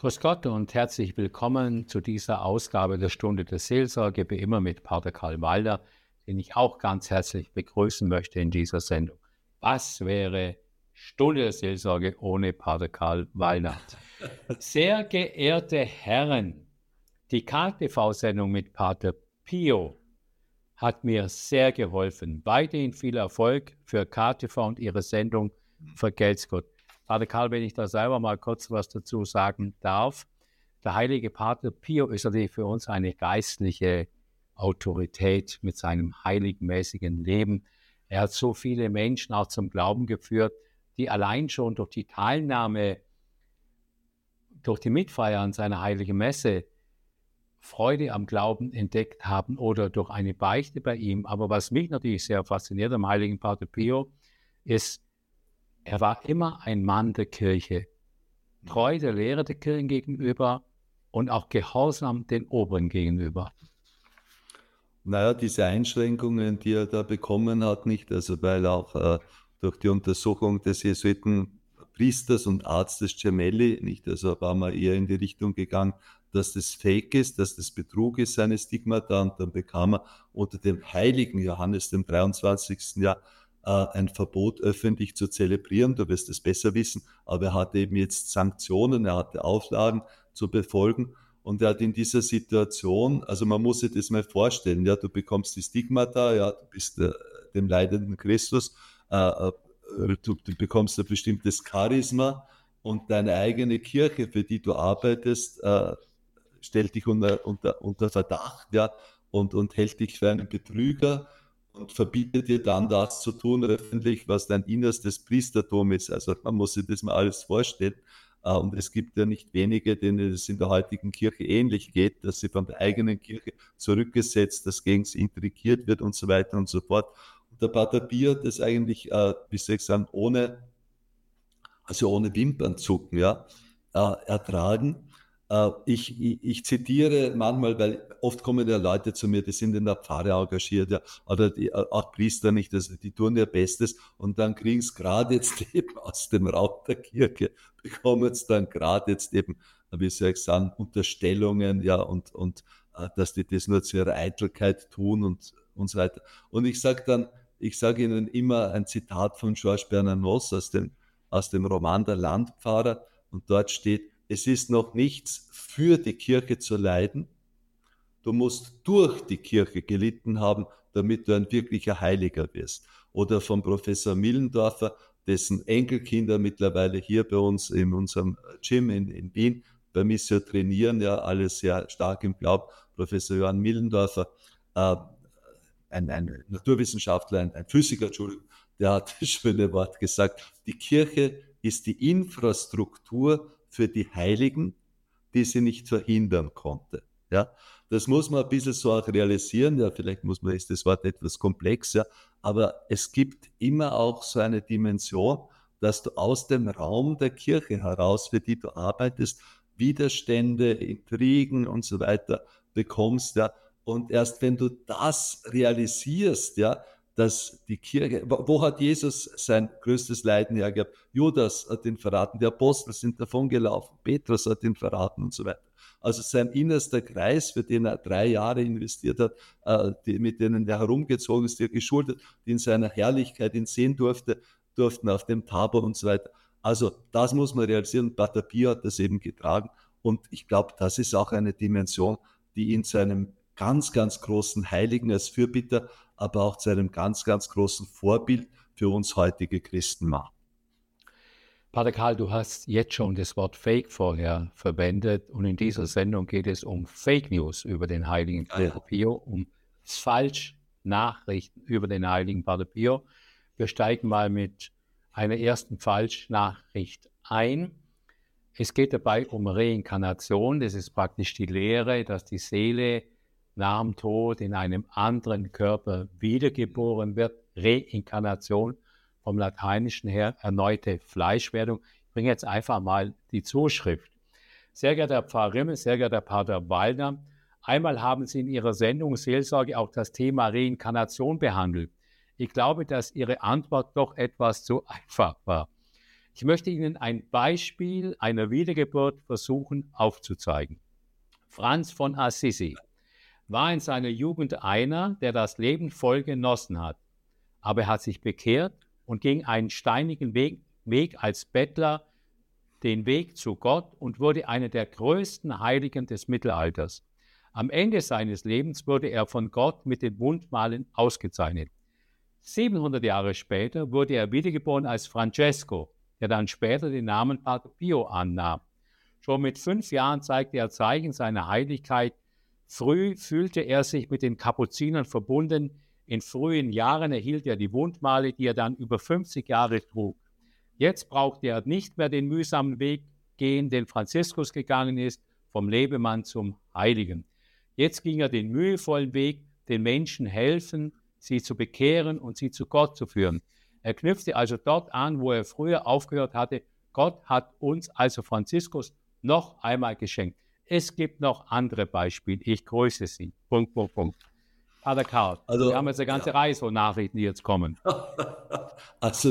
Grüß Gott und herzlich willkommen zu dieser Ausgabe der Stunde der Seelsorge, wie immer mit Pater Karl Walder, den ich auch ganz herzlich begrüßen möchte in dieser Sendung. Was wäre Stunde der Seelsorge ohne Pater Karl Walder? Sehr geehrte Herren, die KTV-Sendung mit Pater Pio hat mir sehr geholfen. Weiterhin viel Erfolg für KTV und Ihre Sendung. Vergelt's Gott. Pater Karl, wenn ich da selber mal kurz was dazu sagen darf. Der heilige Pater Pio ist natürlich für uns eine geistliche Autorität mit seinem heiligenmäßigen Leben. Er hat so viele Menschen auch zum Glauben geführt, die allein schon durch die Teilnahme, durch die Mitfeier an seiner heiligen Messe Freude am Glauben entdeckt haben oder durch eine Beichte bei ihm. Aber was mich natürlich sehr fasziniert am heiligen Pater Pio ist, er war immer ein Mann der Kirche, treu der Lehre der Kirchen gegenüber und auch gehorsam den Oberen gegenüber. Naja, diese Einschränkungen, die er da bekommen hat, nicht, also weil auch durch die Untersuchung des Jesuitenpriesters und Arztes Gemelli, nicht, also war man eher in die Richtung gegangen, dass das Fake ist, dass das Betrug ist, seine Stigmata, und dann bekam er unter dem heiligen Johannes, dem 23. Jahr, ein Verbot öffentlich zu zelebrieren, du wirst es besser wissen, aber er hatte eben jetzt Sanktionen, er hatte Auflagen zu befolgen. Und er hat in dieser Situation, also man muss sich das mal vorstellen, ja, du bekommst die Stigmata, ja, du bist dem leidenden Christus, du bekommst ein bestimmtes Charisma und deine eigene Kirche, für die du arbeitest, stellt dich unter Verdacht, ja, und hält dich für einen Betrüger und verbietet dir dann das zu tun öffentlich, was dein innerstes Priestertum ist. Also man muss sich das mal alles vorstellen. Und es gibt ja nicht wenige, denen es in der heutigen Kirche ähnlich geht, dass sie von der eigenen Kirche zurückgesetzt, dass gegen sie intrigiert wird und so weiter und so fort. Und der Pater Pio hat das eigentlich, wie soll ich sagen, ohne Wimpernzucken, ja, ertragen. Ich zitiere manchmal, weil oft kommen ja Leute zu mir, die sind in der Pfarre engagiert, ja, oder auch Priester nicht, also die tun ihr Bestes und dann kriegen es gerade jetzt eben aus dem Raum der Kirche, bekommen es dann gerade jetzt eben, wie soll ich sagen, Unterstellungen, ja, und dass die das nur zu ihrer Eitelkeit tun und so weiter. Und ich sage ihnen immer ein Zitat von Georges Bernanos aus dem Roman Der Landpfarrer, und dort steht: Es ist noch nichts für die Kirche zu leiden, du musst durch die Kirche gelitten haben, damit du ein wirklicher Heiliger wirst. Oder von Professor Millendorfer, dessen Enkelkinder mittlerweile hier bei uns in unserem Gym in Wien bei Missio trainieren, ja, alle sehr stark im Glauben. Professor Johann Millendorfer, ein Naturwissenschaftler, ein Physiker, Entschuldigung, der hat das schöne Wort gesagt: Die Kirche ist die Infrastruktur für die Heiligen, die sie nicht verhindern konnte. Ja, das muss man ein bisschen so auch realisieren. Ja, vielleicht ist das Wort etwas komplex, ja, aber es gibt immer auch so eine Dimension, dass du aus dem Raum der Kirche heraus, für die du arbeitest, Widerstände, Intrigen und so weiter bekommst, ja. Und erst wenn du das realisierst, ja, dass die Kirche, wo hat Jesus sein größtes Leiden hergehabt? Judas hat ihn verraten, die Apostel sind davongelaufen, Petrus hat ihn verraten und so weiter. Also sein innerster Kreis, für den er 3 Jahre investiert hat, mit denen er herumgezogen ist, die er geschult hat, die in seiner Herrlichkeit ihn sehen durften auf dem Tabor und so weiter. Also das muss man realisieren. Pater Pio hat das eben getragen. Und ich glaube, das ist auch eine Dimension, die ihn zu einem ganz, ganz großen Heiligen als Fürbitter, aber auch zu einem ganz, ganz großen Vorbild für uns heutige Christen macht. Pater Karl, du hast jetzt schon das Wort Fake vorher verwendet und in dieser Sendung geht es um Fake News über den heiligen Pater Pio, um Falschnachrichten über den heiligen Pater Pio. Wir steigen mal mit einer ersten Falschnachricht ein. Es geht dabei um Reinkarnation. Das ist praktisch die Lehre, dass die Seele nach dem Tod in einem anderen Körper wiedergeboren wird. Reinkarnation, vom Lateinischen her erneute Fleischwerdung. Ich bringe jetzt einfach mal die Zuschrift. Sehr geehrter Herr Pfarrer Rimmel, sehr geehrter Pater Walder, einmal haben Sie in Ihrer Sendung Seelsorge auch das Thema Reinkarnation behandelt. Ich glaube, dass Ihre Antwort doch etwas zu einfach war. Ich möchte Ihnen ein Beispiel einer Wiedergeburt versuchen aufzuzeigen. Franz von Assisi war in seiner Jugend einer, der das Leben voll genossen hat. Aber er hat sich bekehrt und ging einen steinigen Weg als Bettler, den Weg zu Gott, und wurde einer der größten Heiligen des Mittelalters. Am Ende seines Lebens wurde er von Gott mit den Wundmalen ausgezeichnet. 700 Jahre später wurde er wiedergeboren als Francesco, der dann später den Namen Pater Pio annahm. Schon mit 5 Jahren zeigte er Zeichen seiner Heiligkeit. Früh fühlte er sich mit den Kapuzinern verbunden. In frühen Jahren erhielt er die Wundmale, die er dann über 50 Jahre trug. Jetzt brauchte er nicht mehr den mühsamen Weg gehen, den Franziskus gegangen ist, vom Lebemann zum Heiligen. Jetzt ging er den mühevollen Weg, den Menschen helfen, sie zu bekehren und sie zu Gott zu führen. Er knüpfte also dort an, wo er früher aufgehört hatte. Gott hat uns also Franziskus noch einmal geschenkt. Es gibt noch andere Beispiele. Ich grüße Sie. Punkt. Pater Karl, Also, wir haben jetzt eine ganze Reihe von Nachrichten, die jetzt kommen. Also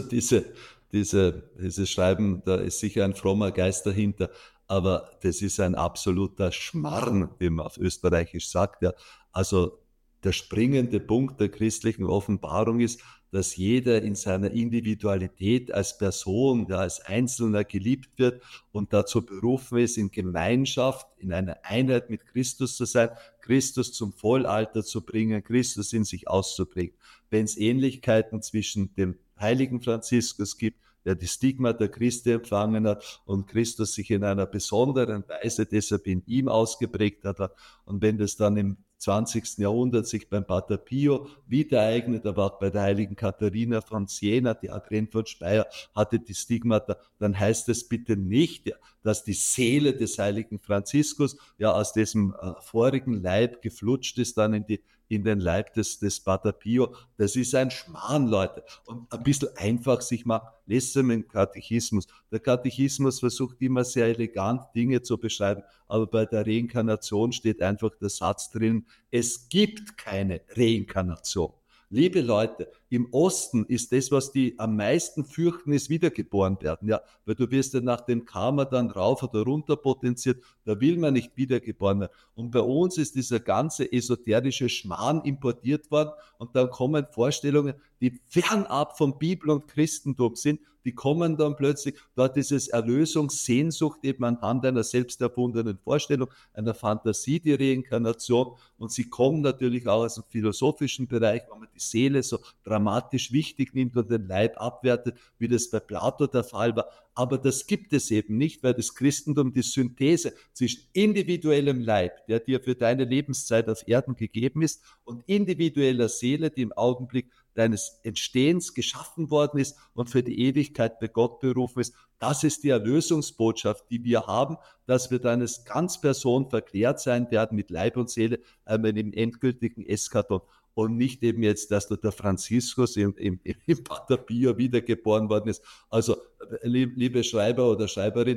dieses Schreiben, da ist sicher ein frommer Geist dahinter, aber das ist ein absoluter Schmarrn, wie man auf Österreichisch sagt. Ja. Also der springende Punkt der christlichen Offenbarung ist, dass jeder in seiner Individualität als Person, ja, als Einzelner geliebt wird und dazu berufen ist, in Gemeinschaft, in einer Einheit mit Christus zu sein, Christus zum Vollalter zu bringen, Christus in sich auszubringen. Wenn es Ähnlichkeiten zwischen dem heiligen Franziskus gibt, der die Stigmata Christi empfangen hat und Christus sich in einer besonderen Weise deshalb in ihm ausgeprägt hat. Und wenn das dann im 20. Jahrhundert sich beim Pater Pio wieder eignet, aber auch bei der heiligen Katharina von Siena, die Adrienne von Speyer hatte die Stigmata, dann heißt es bitte nicht, dass die Seele des heiligen Franziskus ja aus diesem vorigen Leib geflutscht ist, dann in den Leib des Pater Pio. Das ist ein Schmarrn, Leute. Und ein bisschen einfach sich machen, lest im Katechismus. Der Katechismus versucht immer sehr elegant Dinge zu beschreiben, aber bei der Reinkarnation steht einfach der Satz drin, es gibt keine Reinkarnation. Liebe Leute, im Osten ist das, was die am meisten fürchten, ist wiedergeboren werden. Ja, weil du wirst ja nach dem Karma dann rauf oder runter potenziert, da will man nicht wiedergeboren werden. Und bei uns ist dieser ganze esoterische Schmarrn importiert worden und dann kommen Vorstellungen, die fernab von Bibel und Christentum sind, die kommen dann plötzlich, dort dieses Erlösungssehnsucht eben anhand einer selbst erfundenen Vorstellung, einer Fantasie, die Reinkarnation, und sie kommen natürlich auch aus dem philosophischen Bereich, wo man die Seele so dramatisch wichtig nimmt und den Leib abwertet, wie das bei Plato der Fall war. Aber das gibt es eben nicht, weil das Christentum die Synthese zwischen individuellem Leib, der dir für deine Lebenszeit auf Erden gegeben ist, und individueller Seele, die im Augenblick deines Entstehens geschaffen worden ist und für die Ewigkeit bei Gott berufen ist. Das ist die Erlösungsbotschaft, die wir haben, dass wir dann als Ganzperson verklärt sein werden mit Leib und Seele, einmal im endgültigen Eskaton. Und nicht eben jetzt, dass der Franziskus im Pater Pio wiedergeboren worden ist. Also, liebe Schreiber oder Schreiberin,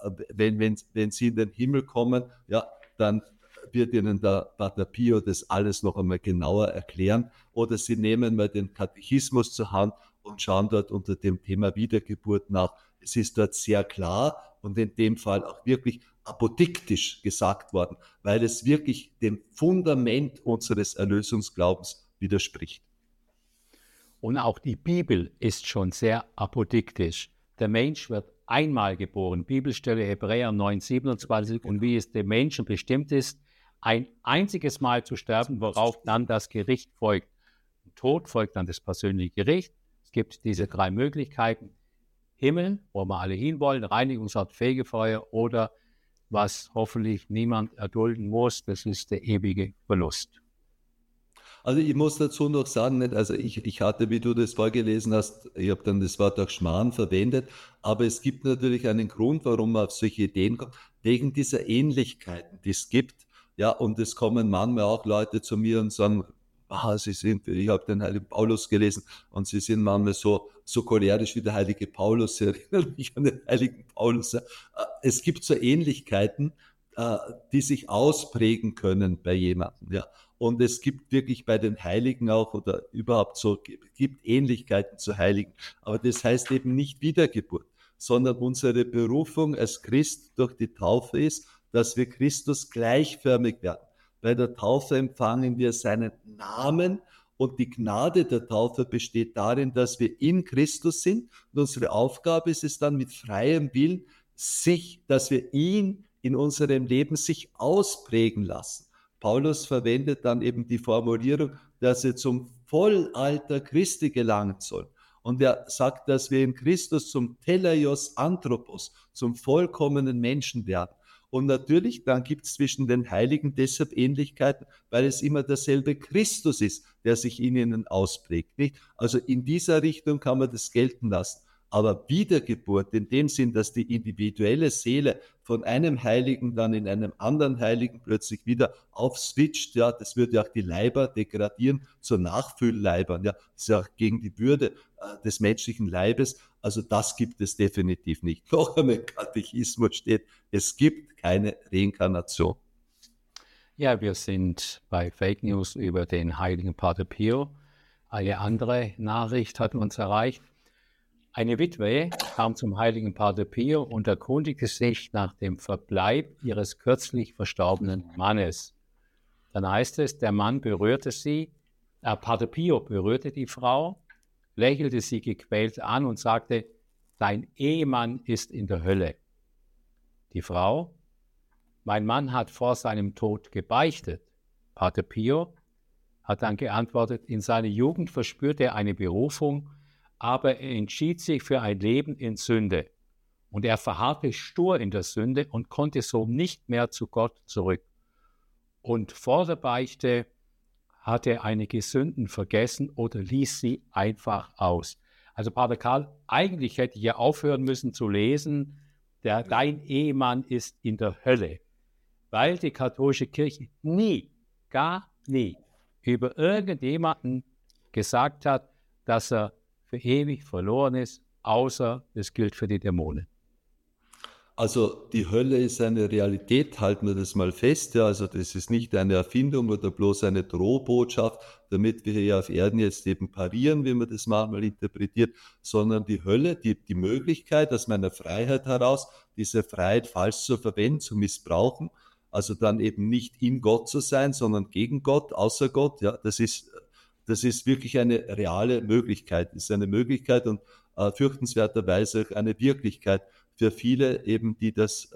wenn Sie in den Himmel kommen, ja, dann wird Ihnen der Pater Pio das alles noch einmal genauer erklären. Oder Sie nehmen mal den Katechismus zur Hand und schauen dort unter dem Thema Wiedergeburt nach. Es ist dort sehr klar und in dem Fall auch wirklich apodiktisch gesagt worden, weil es wirklich dem Fundament unseres Erlösungsglaubens widerspricht. Und auch die Bibel ist schon sehr apodiktisch. Der Mensch wird einmal geboren. Bibelstelle Hebräer 9,27. Und wie es dem Menschen bestimmt ist, ein einziges Mal zu sterben, worauf dann das Gericht folgt. Tod folgt dann das persönliche Gericht. Es gibt diese 3 Möglichkeiten. Himmel, wo wir alle hinwollen, Reinigungsort, Fegefeuer, oder was hoffentlich niemand erdulden muss, das ist der ewige Verlust. Also ich muss dazu noch sagen, also ich hatte, wie du das vorgelesen hast, ich habe dann das Wort auch Schmarrn verwendet, aber es gibt natürlich einen Grund, warum man auf solche Ideen kommt, wegen dieser Ähnlichkeiten, die es gibt. Ja, und es kommen manchmal auch Leute zu mir und sagen, ich habe den heiligen Paulus gelesen und sie sind manchmal so cholerisch wie der heilige Paulus, sie erinnern mich an den heiligen Paulus. Es gibt so Ähnlichkeiten, die sich ausprägen können bei jemandem, ja. Und es gibt wirklich bei den Heiligen auch oder überhaupt so, gibt Ähnlichkeiten zu Heiligen. Aber das heißt eben nicht Wiedergeburt. sondern unsere Berufung als Christ durch die Taufe ist, dass wir Christus gleichförmig werden. Bei der Taufe empfangen wir seinen Namen und die Gnade der Taufe besteht darin, dass wir in Christus sind. Und unsere Aufgabe ist es dann mit freiem Willen, dass wir ihn in unserem Leben sich ausprägen lassen. Paulus verwendet dann eben die Formulierung, dass wir zum Vollalter Christi gelangen sollen. Und er sagt, dass wir in Christus zum Teleios Anthropos, zum vollkommenen Menschen werden. Und natürlich, dann gibt es zwischen den Heiligen deshalb Ähnlichkeiten, weil es immer derselbe Christus ist, der sich in ihnen ausprägt. Nicht? Also in dieser Richtung kann man das gelten lassen. Aber Wiedergeburt in dem Sinn, dass die individuelle Seele von einem Heiligen dann in einem anderen Heiligen plötzlich wieder aufswitcht, ja, das würde ja auch die Leiber degradieren zu Nachfüllleibern, ja, das ist ja auch gegen die Würde des menschlichen Leibes. Also das gibt es definitiv nicht. Noch einmal im Katechismus steht, es gibt keine Reinkarnation. Ja, wir sind bei Fake News über den heiligen Pater Pio. Eine andere Nachricht hat uns erreicht. Eine Witwe kam zum heiligen Pater Pio und erkundigte sich nach dem Verbleib ihres kürzlich verstorbenen Mannes. Dann heißt es, der Mann berührte sie, Pater Pio berührte die Frau, lächelte sie gequält an und sagte, dein Ehemann ist in der Hölle. Die Frau, mein Mann hat vor seinem Tod gebeichtet. Pater Pio hat dann geantwortet, in seiner Jugend verspürte er eine Berufung, aber er entschied sich für ein Leben in Sünde. Und er verharrte stur in der Sünde und konnte so nicht mehr zu Gott zurück. Und vor der Beichte hat er einige Sünden vergessen oder ließ sie einfach aus. Also Pater Karl, eigentlich hätte ich ja aufhören müssen zu lesen, dein Ehemann ist in der Hölle, weil die katholische Kirche nie, gar nie über irgendjemanden gesagt hat, dass er für ewig verloren ist, außer es gilt für die Dämonen. Also die Hölle ist eine Realität, halten wir das mal fest. Ja, also das ist nicht eine Erfindung oder bloß eine Drohbotschaft, damit wir hier auf Erden jetzt eben parieren, wie man das manchmal interpretiert, sondern die Hölle, die Möglichkeit, aus meiner Freiheit heraus, diese Freiheit falsch zu verwenden, zu missbrauchen, also dann eben nicht in Gott zu sein, sondern gegen Gott, außer Gott, ja, das ist wirklich eine reale Möglichkeit, das ist eine Möglichkeit und fürchtenswerterweise eine Wirklichkeit für viele eben, die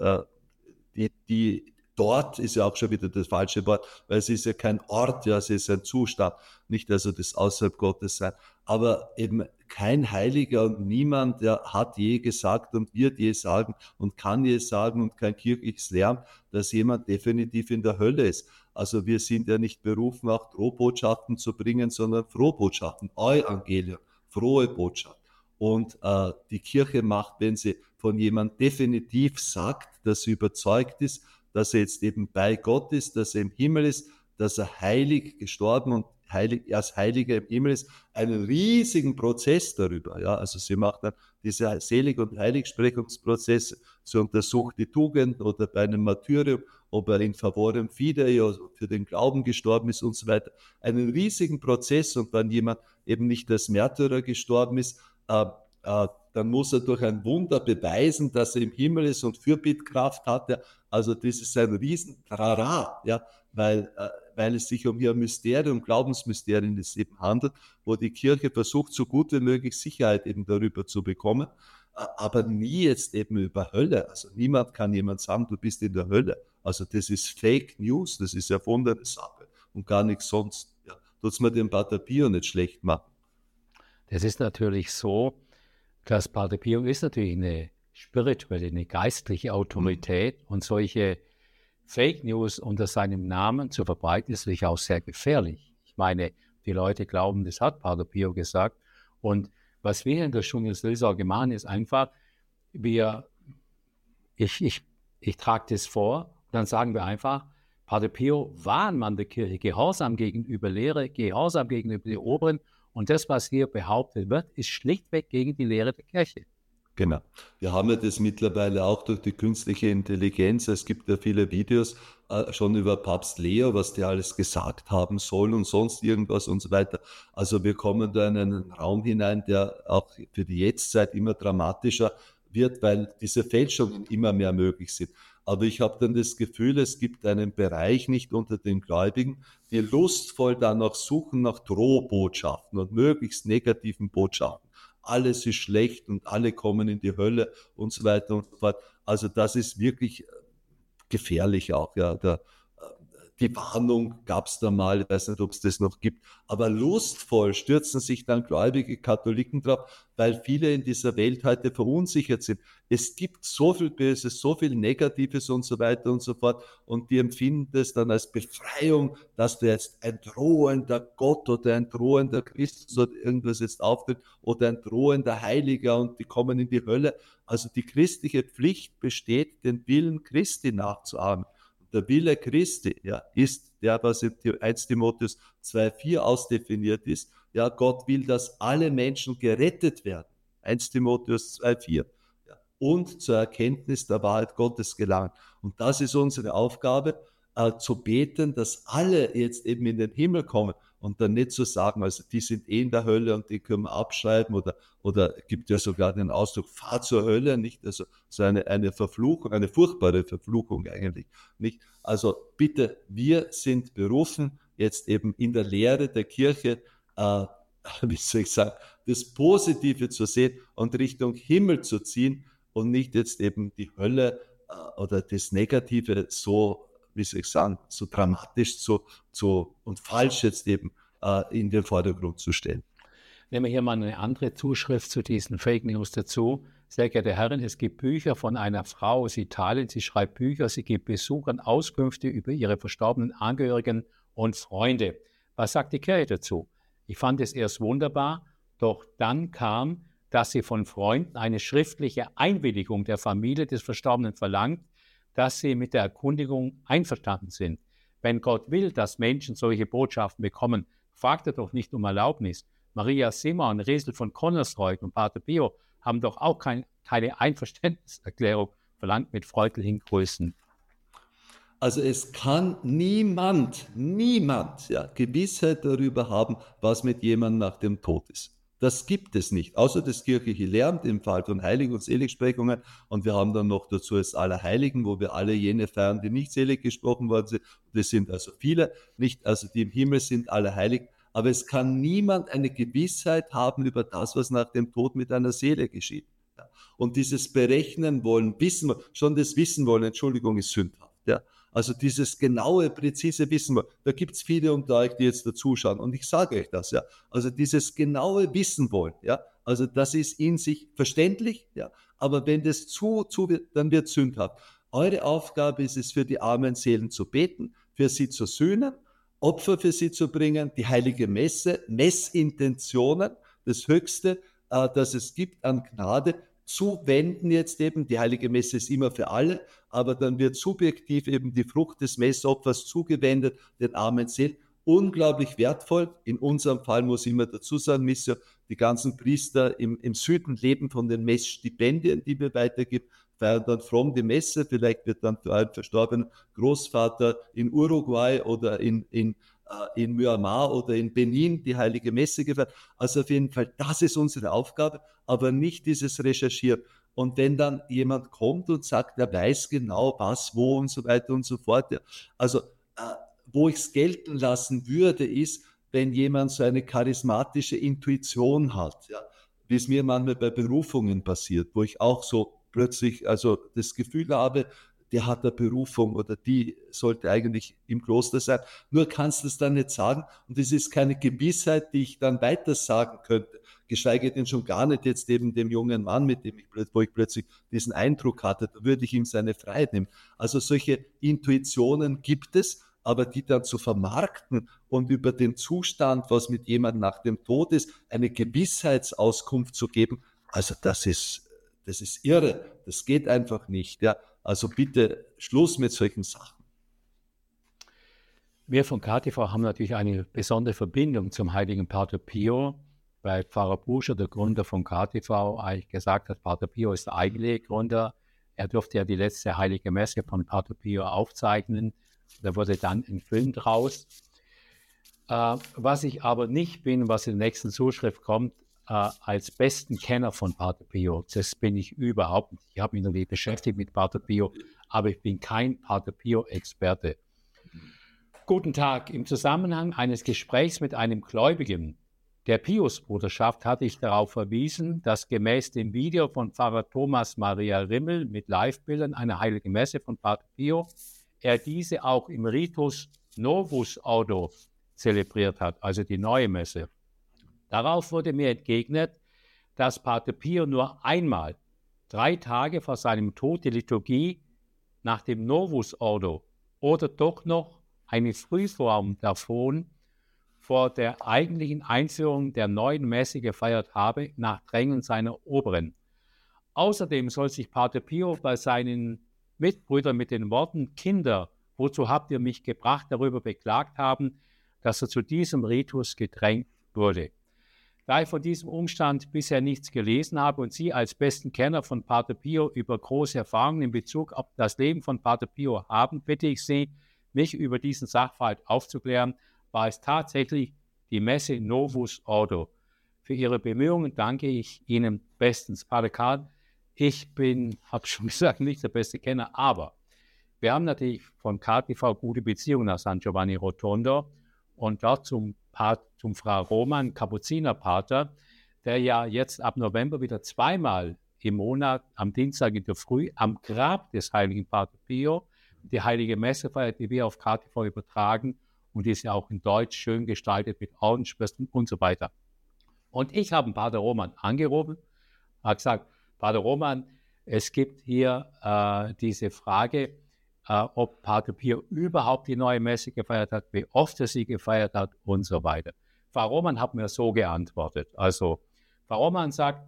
dort ist ja auch schon wieder das falsche Wort, weil es ist ja kein Ort, ja, es ist ein Zustand, nicht also das außerhalb Gottes sein, aber eben kein Heiliger und niemand, der hat je gesagt und wird je sagen und kann je sagen und kein kirchliches Lärm, dass jemand definitiv in der Hölle ist. Also wir sind ja nicht berufen, auch Drohbotschaften zu bringen, sondern Frohbotschaften, Evangelium, frohe Botschaft. Und die Kirche macht, wenn sie von jemand definitiv sagt, dass sie überzeugt ist, dass er jetzt eben bei Gott ist, dass er im Himmel ist, dass er heilig gestorben und als Heiliger im Himmel ist, einen riesigen Prozess darüber. Ja? Also sie macht dann diese Selig- und Heiligsprechungsprozesse. Sie untersucht die Tugend oder bei einem Martyrium, ob er in favorem fidei, also für den Glauben gestorben ist und so weiter. Einen riesigen Prozess und wenn jemand eben nicht als Märtyrer gestorben ist, dann muss er durch ein Wunder beweisen, dass er im Himmel ist und Fürbittkraft hat. Ja. Also das ist ein Riesen-Trara, ja, weil es sich um ihr Mysterium, Glaubensmysterium eben handelt, wo die Kirche versucht, so gut wie möglich Sicherheit eben darüber zu bekommen, aber nie jetzt eben über Hölle. Also niemand kann jemand sagen, du bist in der Hölle. Also das ist Fake News, das ist erfundene Sache und gar nichts sonst. Ja. Tut's mir den Pater Pio nicht schlecht machen. Das ist natürlich so, dass Pater Pio ist natürlich eine spirituelle, eine geistliche Autorität und solche Fake News unter seinem Namen zu verbreiten, ist natürlich auch sehr gefährlich. Ich meine, die Leute glauben, das hat Pater Pio gesagt. Und was wir in der Stunde der Seelsorge machen, ist einfach, ich trage das vor, und dann sagen wir einfach, Pater Pio war ein Mann der Kirche, gehorsam gegenüber Lehre, gehorsam gegenüber den Oberen. Und das, was hier behauptet wird, ist schlichtweg gegen die Lehre der Kirche. Genau. Wir haben ja das mittlerweile auch durch die künstliche Intelligenz. Es gibt ja viele Videos schon über Papst Leo, was der alles gesagt haben soll und sonst irgendwas und so weiter. Also wir kommen da in einen Raum hinein, der auch für die Jetztzeit immer dramatischer wird, weil diese Fälschungen immer mehr möglich sind. Aber ich habe dann das Gefühl, es gibt einen Bereich nicht unter den Gläubigen, die lustvoll danach suchen nach Drohbotschaften und möglichst negativen Botschaften. Alles ist schlecht und alle kommen in die Hölle und so weiter und so fort. Also das ist wirklich gefährlich auch. Ja. Die Warnung gab es da mal, ich weiß nicht, ob es das noch gibt, aber lustvoll stürzen sich dann gläubige Katholiken drauf, weil viele in dieser Welt heute verunsichert sind. Es gibt so viel Böses, so viel Negatives und so weiter und so fort und die empfinden das dann als Befreiung, dass da jetzt ein drohender Gott oder ein drohender Christus oder irgendwas jetzt auftritt oder ein drohender Heiliger und die kommen in die Hölle. Also die christliche Pflicht besteht, den Willen Christi nachzuahmen. Der Wille Christi, ja, ist der, was in 1 Timotheus 2,4 ausdefiniert ist. Ja, Gott will, dass alle Menschen gerettet werden. 1 Timotheus 2,4. Ja, und zur Erkenntnis der Wahrheit Gottes gelangen. Und das ist unsere Aufgabe, zu beten, dass alle jetzt eben in den Himmel kommen und dann nicht zu sagen, also die sind in der Hölle und die können wir abschreiben oder gibt ja sogar den Ausdruck, fahr zur Hölle, nicht? Also so eine Verfluchung, eine furchtbare Verfluchung eigentlich, nicht? Also bitte, wir sind berufen, jetzt eben in der Lehre der Kirche, wie soll ich sagen, das Positive zu sehen und Richtung Himmel zu ziehen und nicht jetzt eben die Hölle oder das Negative so, wie soll ich sagen, so dramatisch und falsch jetzt eben in den Vordergrund zu stellen. Nehmen wir hier mal eine andere Zuschrift zu diesen Fake News dazu. Sehr geehrte Herren, es gibt Bücher von einer Frau aus Italien. Sie schreibt Bücher, sie gibt Besuchern Auskünfte über ihre verstorbenen Angehörigen und Freunde. Was sagt die Kirche dazu? Ich fand es erst wunderbar, doch dann kam, dass sie von Freunden eine schriftliche Einwilligung der Familie des Verstorbenen verlangt, dass sie mit der Erkundigung einverstanden sind. Wenn Gott will, dass Menschen solche Botschaften bekommen, fragt er doch nicht um Erlaubnis. Maria Simon, Resel von Connersreuth und Pater Pio haben doch auch keine Einverständniserklärung verlangt mit freundlichen Grüßen. Also es kann niemand ja, Gewissheit darüber haben, was mit jemandem nach dem Tod ist. Das gibt es nicht, außer das kirchliche Lehramt im Fall von Heiligen- und Seligsprechungen. Und wir haben dann noch dazu das Allerheiligen, wo wir alle jene feiern, die nicht selig gesprochen worden sind. Das sind also viele, nicht, also die im Himmel sind, alle Heiligen. Aber es kann niemand eine Gewissheit haben über das, was nach dem Tod mit einer Seele geschieht. Ja. Und dieses Berechnen wollen, wissen, schon das Wissen wollen, Entschuldigung, ist sündhaft. Ja. Also dieses genaue, präzise Wissen, da gibt es viele unter euch, die jetzt dazuschauen. Und ich sage euch das, ja. Also dieses genaue Wissen wollen, ja. Also das ist in sich verständlich, ja. Aber wenn das zu wird, dann wird es sündhaft. Eure Aufgabe ist es, für die armen Seelen zu beten, für sie zu sühnen, Opfer für sie zu bringen, die heilige Messe, Messintentionen, das Höchste, das es gibt an Gnade, zuwenden jetzt eben, die heilige Messe ist immer für alle, aber dann wird subjektiv eben die Frucht des Messopfers zugewendet, den armen Seelen. Unglaublich wertvoll. In unserem Fall muss ich immer dazu sagen, die ganzen Priester im Süden leben von den Messstipendien, die wir weitergeben, feiern dann fromm die Messe. Vielleicht wird dann für einen verstorbenen Großvater in Uruguay oder in Myanmar oder in Benin die heilige Messe gefeiert. Also auf jeden Fall, das ist unsere Aufgabe, aber nicht dieses Recherchieren. Und wenn dann jemand kommt und sagt, er weiß genau was, wo und so weiter und so fort. Ja. Also wo ich es gelten lassen würde, ist, wenn jemand so eine charismatische Intuition hat, ja, wie es mir manchmal bei Berufungen passiert, wo ich auch so plötzlich also das Gefühl habe, der hat eine Berufung oder die sollte eigentlich im Kloster sein. Nur kannst du es dann nicht sagen und es ist keine Gewissheit, die ich dann weiter sagen könnte. Geschweige denn schon gar nicht jetzt eben dem jungen Mann, wo ich plötzlich diesen Eindruck hatte, da würde ich ihm seine Freiheit nehmen. Also solche Intuitionen gibt es, aber die dann zu vermarkten und über den Zustand, was mit jemandem nach dem Tod ist, eine Gewissheitsauskunft zu geben, also das ist irre, das geht einfach nicht. Ja. Also bitte Schluss mit solchen Sachen. Wir von KTV haben natürlich eine besondere Verbindung zum heiligen Pater Pio, weil Pfarrer Buscher, der Gründer von KTV, eigentlich gesagt hat, Pater Pio ist der eigentliche Gründer. Er durfte ja die letzte heilige Messe von Pater Pio aufzeichnen. Da wurde dann ein Film draus. Was ich aber nicht bin, was in der nächsten Zuschrift kommt, als besten Kenner von Pater Pio. Das bin ich überhaupt nicht. Ich habe mich noch nie beschäftigt mit Pater Pio, aber ich bin kein Pater Pio-Experte. Guten Tag. Im Zusammenhang eines Gesprächs mit einem Gläubigen der Pius-Bruderschaft hatte ich darauf verwiesen, dass gemäß dem Video von Pfarrer Thomas Maria Rimmel mit Livebildern einer Heiligen Messe von Pater Pio er diese auch im Ritus Novus Ordo zelebriert hat, also die neue Messe. Darauf wurde mir entgegnet, dass Pater Pio nur einmal, 3 Tage vor seinem Tod, die Liturgie nach dem Novus Ordo oder doch noch eine Frühform davon vor der eigentlichen Einführung der neuen Messe gefeiert habe, nach Drängen seiner Oberen. Außerdem soll sich Pater Pio bei seinen Mitbrüdern mit den Worten „Kinder, wozu habt ihr mich gebracht?" darüber beklagt haben, dass er zu diesem Ritus gedrängt wurde. Da ich von diesem Umstand bisher nichts gelesen habe und Sie als besten Kenner von Pater Pio über große Erfahrungen in Bezug auf das Leben von Pater Pio haben, bitte ich Sie, mich über diesen Sachverhalt aufzuklären. War es tatsächlich die Messe Novus Ordo? Für Ihre Bemühungen danke ich Ihnen bestens. Pater Karl, ich habe schon gesagt, nicht der beste Kenner, aber wir haben natürlich von KTV gute Beziehungen nach San Giovanni Rotondo und dort zum Frau Roman, Kapuzinerpater, der ja jetzt ab November wieder 2-mal im Monat am Dienstag in der Früh am Grab des heiligen Pater Pio die heilige Messe feiert, die wir auf KTV übertragen, und die ist ja auch in Deutsch schön gestaltet mit Ordensschwestern und so weiter. Und ich habe Pater Roman angerufen, habe gesagt, Pater Roman, es gibt hier diese Frage, ob Pater Pio überhaupt die neue Messe gefeiert hat, wie oft er sie gefeiert hat und so weiter. Frau Roman hat mir so geantwortet. Also, Frau Roman sagt,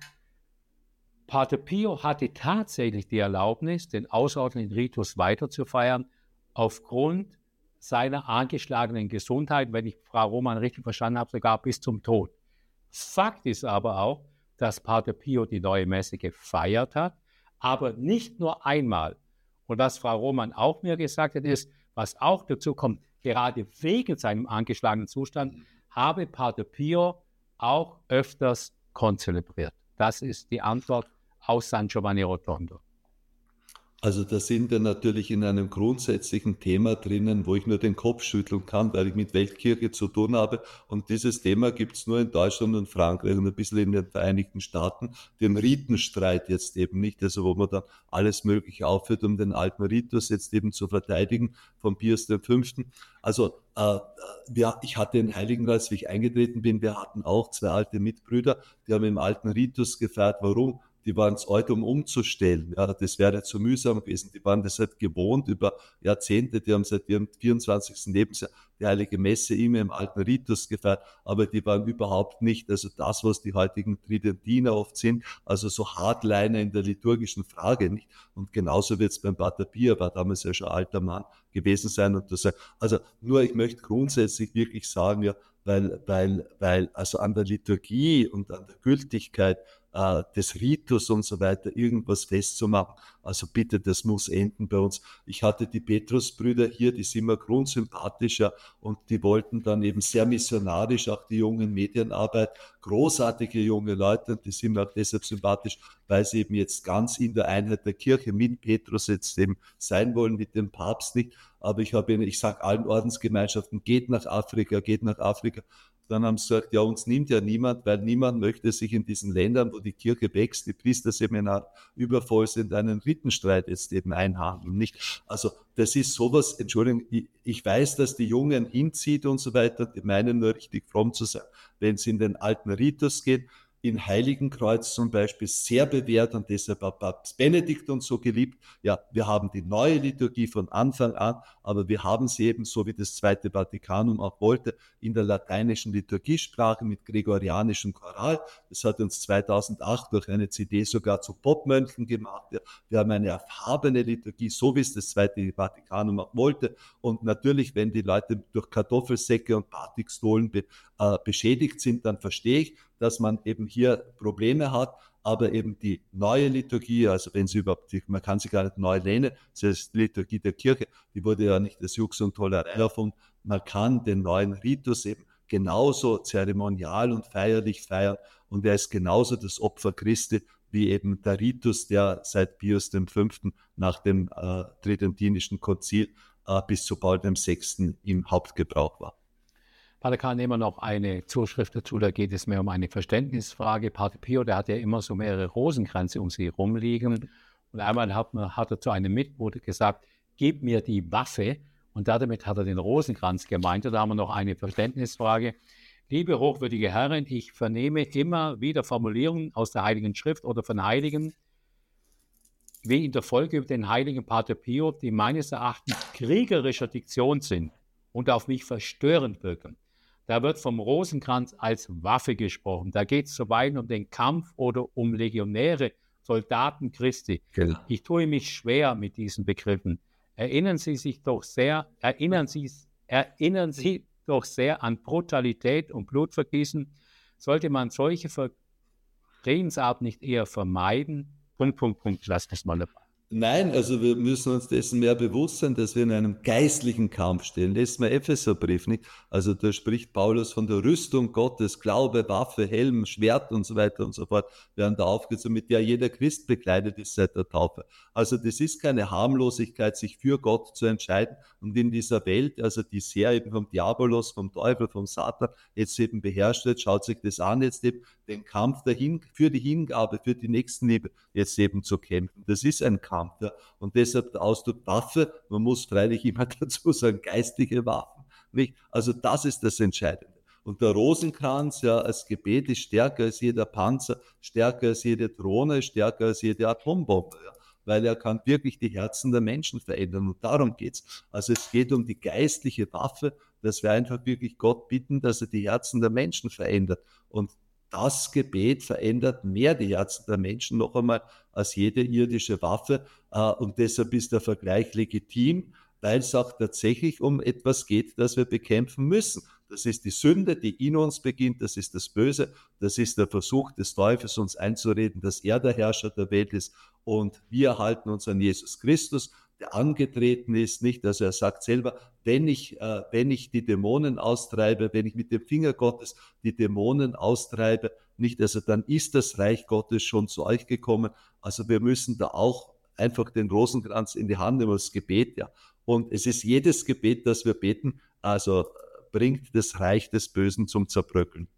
Pater Pio hatte tatsächlich die Erlaubnis, den außerordentlichen Ritus weiterzufeiern, aufgrund seiner angeschlagenen Gesundheit, wenn ich Frau Roman richtig verstanden habe, sogar bis zum Tod. Fakt ist aber auch, dass Pater Pio die neue Messe gefeiert hat, aber nicht nur einmal. Und was Frau Roman auch mir gesagt hat, ist, was auch dazu kommt, gerade wegen seinem angeschlagenen Zustand, habe Pater Pio auch öfters konzelebriert. Das ist die Antwort aus San Giovanni Rotondo. Also da sind wir natürlich in einem grundsätzlichen Thema drinnen, wo ich nur den Kopf schütteln kann, weil ich mit Weltkirche zu tun habe. Und dieses Thema gibt es nur in Deutschland und Frankreich und ein bisschen in den Vereinigten Staaten. Den Ritenstreit jetzt eben nicht, also wo man dann alles Mögliche aufführt, um den alten Ritus jetzt eben zu verteidigen von Pius V. Also ich hatte den Heiligenkreuz, wie ich eingetreten bin, wir hatten auch 2 alte Mitbrüder, die haben im alten Ritus gefeiert. Warum? Die waren es heute, um umzustellen. Ja, das wäre zu mühsam gewesen. Die waren das halt gewohnt über Jahrzehnte. Die haben seit ihrem 24. Lebensjahr die Heilige Messe immer im alten Ritus gefeiert. Aber die waren überhaupt nicht, also das, was die heutigen Tridentiner oft sind, also so Hardliner in der liturgischen Frage, nicht? Und genauso wird es beim Pater Pio, war damals ja schon alter Mann gewesen sein. Und das, also nur, ich möchte grundsätzlich wirklich sagen, ja, weil also an der Liturgie und an der Gültigkeit des Ritus und so weiter irgendwas festzumachen. Also bitte, das muss enden bei uns. Ich hatte die Petrusbrüder hier, die sind mir grundsympathischer und die wollten dann eben sehr missionarisch auch die jungen Medienarbeit, großartige junge Leute, und die sind mir auch deshalb sympathisch, weil sie eben jetzt ganz in der Einheit der Kirche mit Petrus jetzt eben sein wollen, mit dem Papst nicht. Aber ich sage allen Ordensgemeinschaften, geht nach Afrika, geht nach Afrika. Dann haben sie gesagt, ja, uns nimmt ja niemand, weil niemand möchte sich in diesen Ländern, wo die Kirche wächst, die Priesterseminar übervoll sind, einen Ritenstreit jetzt eben einhandeln, nicht? Also das ist sowas, Entschuldigung, ich weiß, dass die Jungen hinzieht und so weiter, die meinen nur richtig fromm zu sein, wenn sie in den alten Ritus gehen. In Heiligenkreuz zum Beispiel sehr bewährt und deshalb hat Papst Benedikt uns so geliebt. Ja, wir haben die neue Liturgie von Anfang an, aber wir haben sie eben, so wie das Zweite Vatikanum auch wollte, in der lateinischen Liturgiesprache mit gregorianischem Choral. Das hat uns 2008 durch eine CD sogar zu Popmönchen gemacht. Ja, wir haben eine erhabene Liturgie, so wie es das Zweite Vatikanum auch wollte. Und natürlich, wenn die Leute durch Kartoffelsäcke und Batikstolen beschädigt sind, dann verstehe ich, dass man eben hier Probleme hat, aber eben die neue Liturgie, also wenn sie überhaupt, man kann sie gar nicht neu nennen, das ist die Liturgie der Kirche, die wurde ja nicht als Jux und Tollerei erfunden, man kann den neuen Ritus eben genauso zeremonial und feierlich feiern. Und er ist genauso das Opfer Christi wie eben der Ritus, der seit Pius V. nach dem Tridentinischen Konzil bis zu Paul VI. Im Hauptgebrauch war. Pater Karl, nehmen wir noch eine Zuschrift dazu, da geht es mehr um eine Verständnisfrage. Pater Pio, der hat ja immer so mehrere Rosenkränze um sie rumliegen. Und einmal hat er zu einem Mitbruder gesagt, gib mir die Waffe. Und damit hat er den Rosenkranz gemeint. Und da haben wir noch eine Verständnisfrage. Liebe hochwürdige Herren, ich vernehme immer wieder Formulierungen aus der Heiligen Schrift oder von Heiligen, wie in der Folge über den heiligen Pater Pio, die meines Erachtens kriegerischer Diktion sind und auf mich verstörend wirken. Da wird vom Rosenkranz als Waffe gesprochen. Da geht es zuweilen um den Kampf oder um Legionäre, Soldaten Christi. Genau. Ich tue mich schwer mit diesen Begriffen. Erinnern Sie doch sehr an Brutalität und Blutvergießen. Sollte man solche Friedensart nicht eher vermeiden? Lass das mal dabei. Nein, also wir müssen uns dessen mehr bewusst sein, dass wir in einem geistlichen Kampf stehen. Lest mal Epheserbrief nicht. Also da spricht Paulus von der Rüstung Gottes, Glaube, Waffe, Helm, Schwert und so weiter und so fort, werden da aufgezogen, mit der jeder Christ bekleidet ist seit der Taufe. Also das ist keine Harmlosigkeit, sich für Gott zu entscheiden. Und in dieser Welt, also die sehr eben vom Diabolos, vom Teufel, vom Satan jetzt eben beherrscht wird, schaut sich das an, jetzt eben den Kampf für die Hingabe, für die Nächstenliebe jetzt eben zu kämpfen. Das ist ein Kampf. Ja. Und deshalb der Ausdruck Waffe, man muss freilich immer dazu sagen, geistige Waffen. Nicht? Also das ist das Entscheidende. Und der Rosenkranz, ja, als Gebet ist stärker als jeder Panzer, stärker als jede Drohne, stärker als jede Atombombe. Ja. Weil er kann wirklich die Herzen der Menschen verändern. Und darum geht's. Also es geht um die geistliche Waffe, dass wir einfach wirklich Gott bitten, dass er die Herzen der Menschen verändert. Und das Gebet verändert mehr die Herzen der Menschen noch einmal als jede irdische Waffe. Und deshalb ist der Vergleich legitim, weil es auch tatsächlich um etwas geht, das wir bekämpfen müssen. Das ist die Sünde, die in uns beginnt, das ist das Böse, das ist der Versuch des Teufels, uns einzureden, dass er der Herrscher der Welt ist. Und wir halten uns an Jesus Christus, der angetreten ist, nicht? Also er sagt selber, wenn ich die Dämonen austreibe, wenn ich mit dem Finger Gottes die Dämonen austreibe, nicht? Also dann ist das Reich Gottes schon zu euch gekommen. Also wir müssen da auch einfach den Rosenkranz in die Hand nehmen, das Gebet, ja. Und es ist jedes Gebet, das wir beten, also bringt das Reich des Bösen zum Zerbröckeln.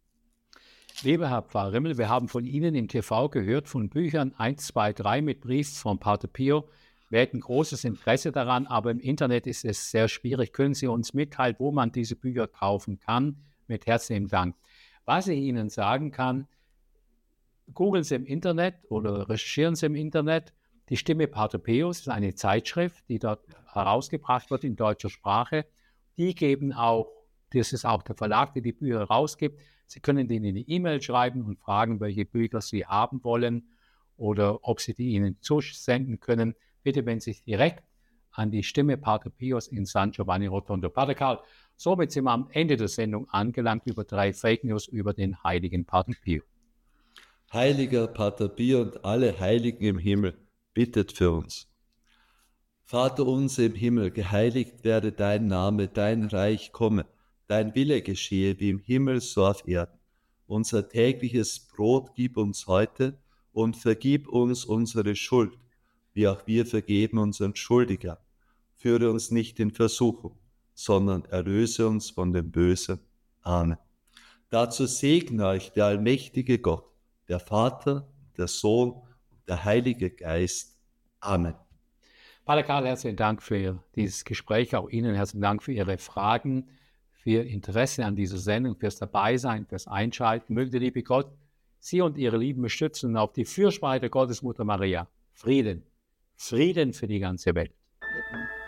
Lieber Herr Pfarrer Rimmel, wir haben von Ihnen im TV gehört von Büchern 1, 2, 3 mit Brief von Pater Pio. Wir hätten großes Interesse daran, aber im Internet ist es sehr schwierig. Können Sie uns mitteilen, wo man diese Bücher kaufen kann? Mit herzlichem Dank. Was ich Ihnen sagen kann, googeln Sie im Internet oder recherchieren Sie im Internet. Die Stimme Pater Pius ist eine Zeitschrift, die dort herausgebracht wird in deutscher Sprache. Die geben auch, das ist auch der Verlag, der die Bücher rausgibt. Sie können denen eine E-Mail schreiben und fragen, welche Bücher Sie haben wollen oder ob Sie die Ihnen zusenden können. Bitte wenden Sie sich direkt an die Stimme Pater Pius in San Giovanni Rotondo. Pater Karl, somit sind wir am Ende der Sendung angelangt über 3 Fake News über den heiligen Pater Pio. Heiliger Pater Pio und alle Heiligen im Himmel, bittet für uns. Vater unser im Himmel, geheiligt werde dein Name, dein Reich komme, dein Wille geschehe wie im Himmel so auf Erden. Unser tägliches Brot gib uns heute und vergib uns unsere Schuld, wie auch wir vergeben unseren Schuldigern. Führe uns nicht in Versuchung, sondern erlöse uns von dem Bösen. Amen. Dazu segne euch der allmächtige Gott, der Vater, der Sohn und der Heilige Geist. Amen. Pater Karl, herzlichen Dank für dieses Gespräch. Auch Ihnen herzlichen Dank für Ihre Fragen, für Ihr Interesse an dieser Sendung, fürs Dabeisein, fürs Einschalten. Möge der liebe Gott Sie und Ihre Lieben beschützen und auf die Fürsprache der Gottesmutter Maria. Frieden für die ganze Welt.